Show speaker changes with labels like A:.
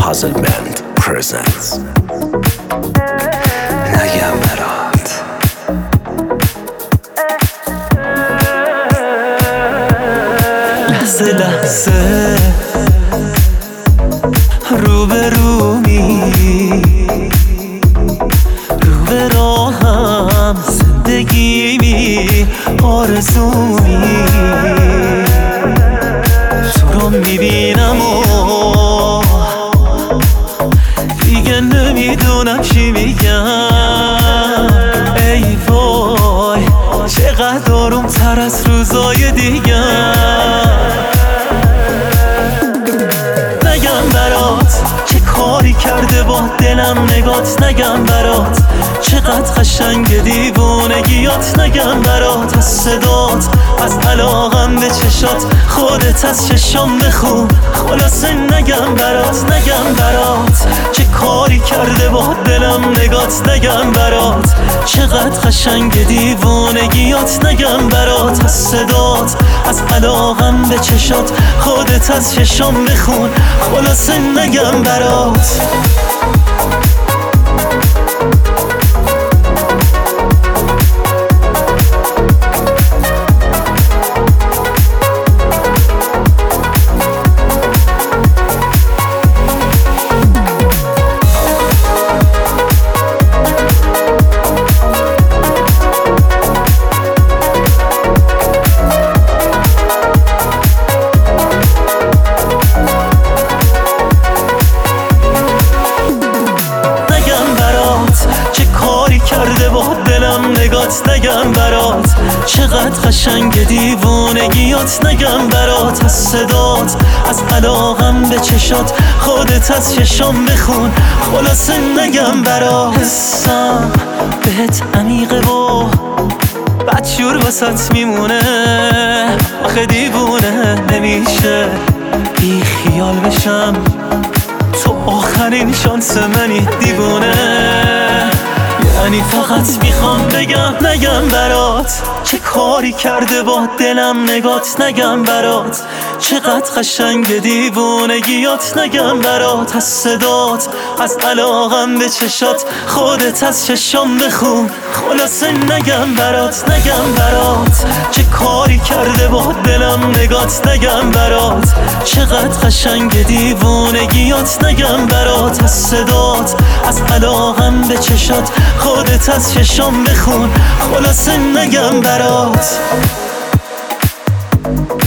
A: Puzzle Band presents نگم برات. لحظه لحظه روبرومی، رو به راهم زندگیمی، آرزومی، تو رو میبینم و دیگه نمیدونم چی میگم. ای وای چقدر آروم تر از روزای دیگه. نگم برات چه کاری کرده با دلم نگات، نگم برات چقدر قشنگ دیوونگیات، نگم برات از صدات، از علاقم به چشات، خودت از چشام بخون. خلاصه نگم برات، نگم برات چه کاری کرده با دلم نگات، نگم برات چقدر قشنگ دیوونگیات، نگم برات از صدات، از علاقم به چشات، خودت از چشام بخون. خلاصه نگم برات. کرده با دلم نگات، نگم برات چقدر قشنگ دیوونگیات، نگم برات از صدات، از علاقم به چشات، خودت از چشام بخون. خلاصه نگم برات. حسم بهت عمیقه و بدجور واسات میمونه، آخه دیوونه نمیشه بی خیال بشم، تو آخرین شانس منی دیوونه. یعنی فقط میخوام بگم نگم برات چه کاری کرده با دلم نگات، نگم برات چقدر قشنگ دیوونگیات، نگم برات از صدات، از علاقم به چشات، خودت از چشام بخون. خلاصه نگم برات، نگم برات چه کاری کرده با دلم نگات، نگم برات چقدر قشنگ دیوونگیات، نگم برات از صدات، از علاقم به چشات، خودت از چشام بخون. خلاصه نگم برات.